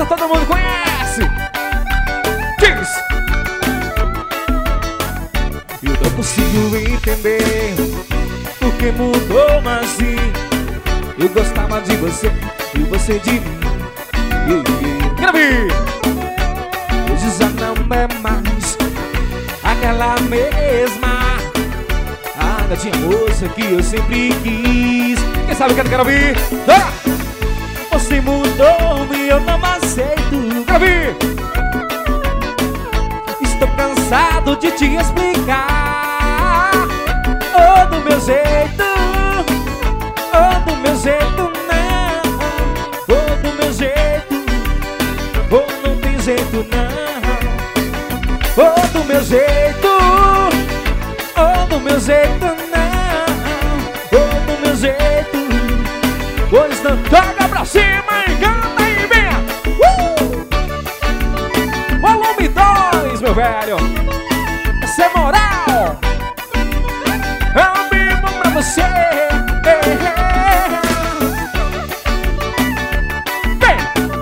Essa todo mundo conhece. Diz. Eu não consigo entender por que mudou assim. Eu gostava de você e você de mim. Quero ver. Hoje já não é mais aquela mesma a gatinha moça que eu sempre quis. Quem sabe que eu quero ouvir? Você mudou e eu não aceito. Quero ouvir. Estou cansado de te explicar. Oh, do meu jeito. Oh, do meu jeito não. Oh, do meu jeito. Oh, não tem jeito não. Oh, do meu jeito. Oh, do meu jeito não. Oh, do meu jeito. Pois não. Joga pra cima e canta e venha. Volume 2, meu velho. Essa é moral. Eu vivo pra você. Vem.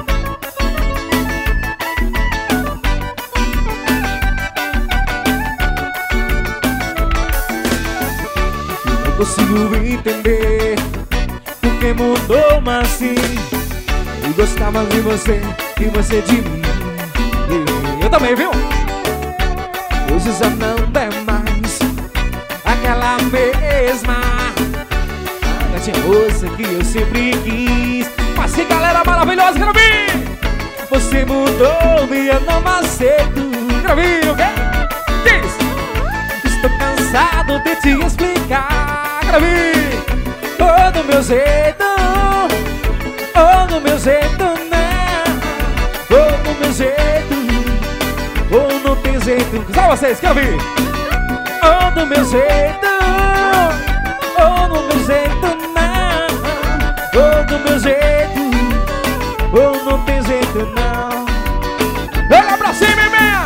Não consigo entender por que mudou assim. Eu gostava de você e você de mim. Eu também, viu? Hoje já não é mais aquela mesma a gatinha moça que eu sempre quis. Mas que galera maravilhosa, quero ouvir. Você mudou e eu não aceito. Quero ouvir o quê? Diz. Estou cansado de te explicar. Quero ouvir. Oh, do meu jeito. Oh, do meu jeito não. Oh, do meu jeito. Oh, não tem jeito. Só vocês, quer ouvir? Oh, do meu jeito. Oh, do meu jeito não. Oh, do meu jeito. Oh, não tem jeito não. Olha pra cima e venha.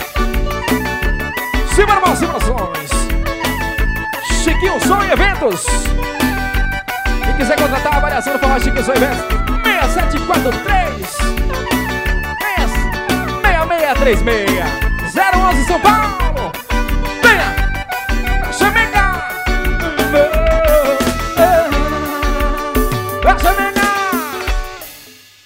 Cima irmãos e emoções. Chiquinho Som e Eventos. Quem quiser contratar a avaliação do Forró Chiquinho Som e Eventos, 6743 6636 011 São Paulo.